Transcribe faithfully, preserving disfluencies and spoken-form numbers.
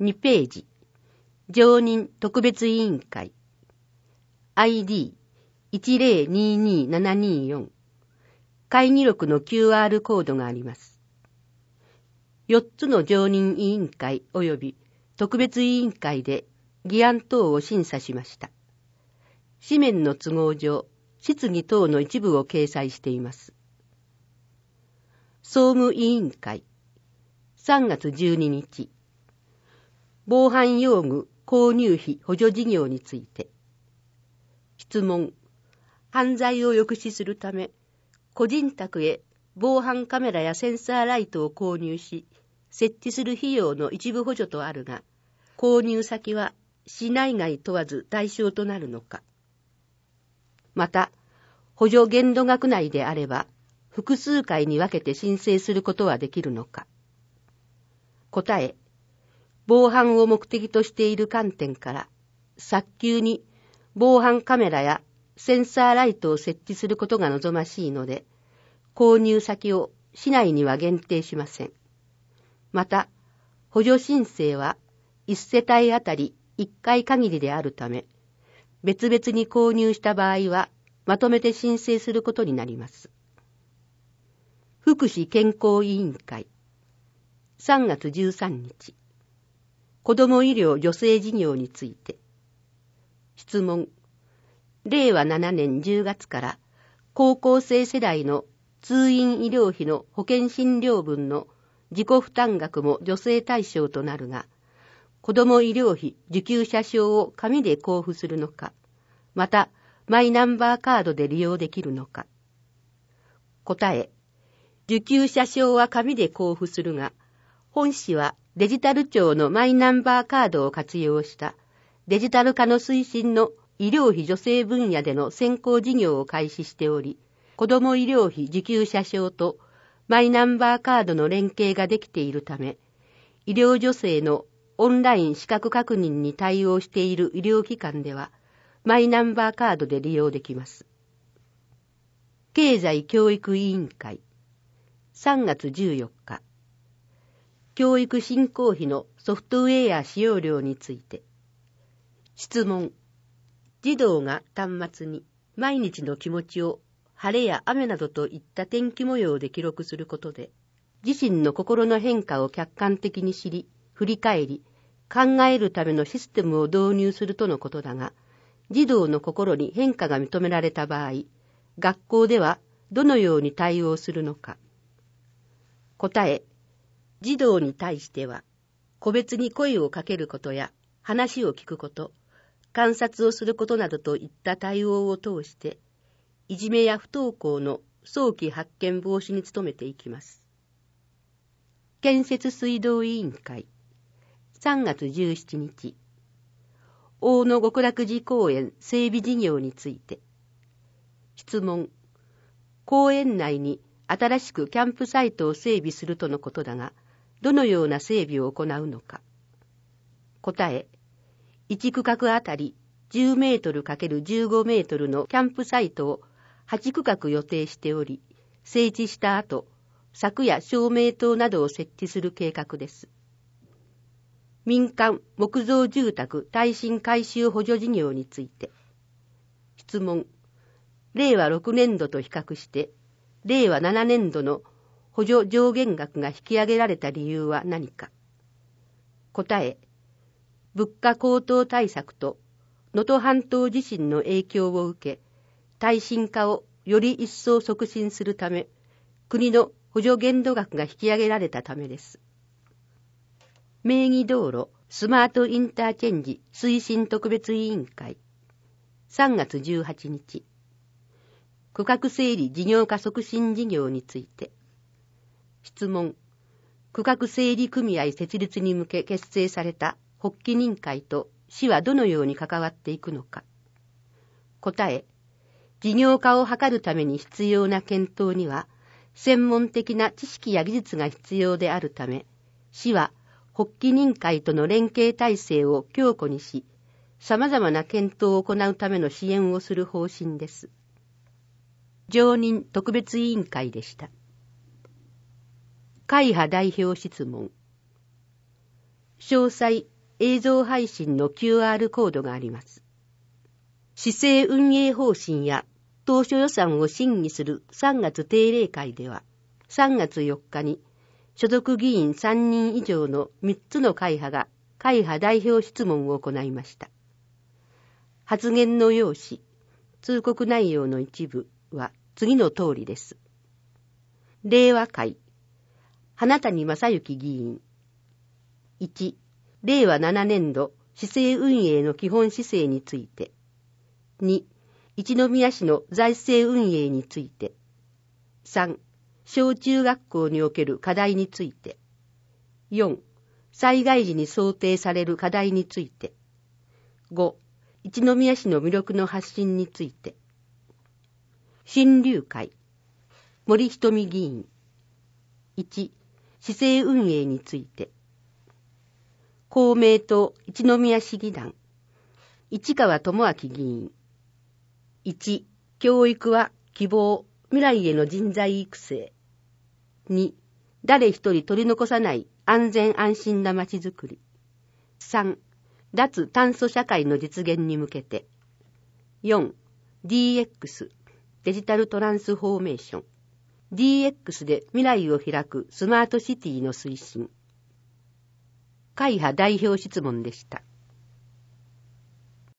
にページ、常任特別委員会、アイディーいちゼロににななによん、会議録の キューアール コードがあります。よっつの常任委員会及び特別委員会で議案等を審査しました。紙面の都合上、質疑等の一部を掲載しています。総務委員会、さんがつじゅうににち、防犯用具購入費補助事業について。質問、犯罪を抑止するため、個人宅へ防犯カメラやセンサーライトを購入し、設置する費用の一部補助とあるが、購入先は市内外問わず対象となるのか。また、補助限度額内であれば、複数回に分けて申請することはできるのか。答え、防犯を目的としている観点から、早急に防犯カメラやセンサーライトを設置することが望ましいので、購入先を市内には限定しません。また、補助申請はいち世帯あたりいっかい限りであるため、別々に購入した場合はまとめて申請することになります。福祉健康委員会、さんがつじゅうさんにち、子ども医療助成事業について。質問、れいわななねんじゅうがつから高校生世代の通院医療費の保険診療分の自己負担額も助成対象となるが、子ども医療費受給者証を紙で交付するのか、またマイナンバーカードで利用できるのか。答え、受給者証は紙で交付するが、本市はデジタル庁のマイナンバーカードを活用したデジタル化の推進の医療費助成分野での先行事業を開始しており、子ども医療費受給者証とマイナンバーカードの連携ができているため、医療助成のオンライン資格確認に対応している医療機関では、マイナンバーカードで利用できます。経済教育委員会、さんがつじゅうよっか、教育振興費のソフトウェア使用料について。質問、児童が端末に毎日の気持ちを晴れや雨などといった天気模様で記録することで、自身の心の変化を客観的に知り、振り返り、考えるためのシステムを導入するとのことだが、児童の心に変化が認められた場合、学校ではどのように対応するのか。答え、児童に対しては、個別に声をかけることや話を聞くこと、観察をすることなどといった対応を通して、いじめや不登校の早期発見防止に努めていきます。建設水道委員会、さんがつじゅうしちにち、大野極楽寺公園整備事業について。質問、公園内に新しくキャンプサイトを整備するとのことだが、どのような整備を行うのか。答え、いち区画あたりじゅうメートルかけるじゅうごメートルのキャンプサイトをはち区画予定しており、整地した後、柵や照明灯などを設置する計画です。民間木造住宅耐震改修補助事業について。質問、れいわろくねんどと比較して、れいわななねんどの補助上限額が引き上げられた理由は何か。答え、物価高騰対策と能登半島地震の影響を受け、耐震化をより一層促進するため、国の補助限度額が引き上げられたためです。名義道路スマートインターチェンジ推進特別委員会、さんがつじゅうはちにち、区画整理事業化促進事業について。質問、区画整理組合設立に向け結成された発起人会と市はどのように関わっていくのか。答え、事業化を図るために必要な検討には、専門的な知識や技術が必要であるため、市は発起人会との連携体制を強固にし、様々な検討を行うための支援をする方針です。常任特別委員会でした。会派代表質問。 詳細映像配信の キューアール コードがあります。市政運営方針や当初予算を審議するさんがつ定例会では、さんがつよっかに所属議員さんにん以上のみっつの会派が会派代表質問を行いました。発言の要旨、通告内容の一部は次の通りです。令和会、花谷正幸議員。いち、れいわななねんど市政運営の基本姿勢について。に、一宮市の財政運営について。さん、小中学校における課題について。よん、災害時に想定される課題について。ご、一宮市の魅力の発信について。新柳会、森瞳議員。いち、市政運営について。公明党一宮市議団、市川智明議員。いち、教育は希望、未来への人材育成。に、誰一人取り残さない安全安心な街づくり。さん、脱炭素社会の実現に向けて。よん、ディーエックス、デジタルトランスフォーメーション。ディーエックス で未来を開くスマートシティの推進。会派代表質問でした。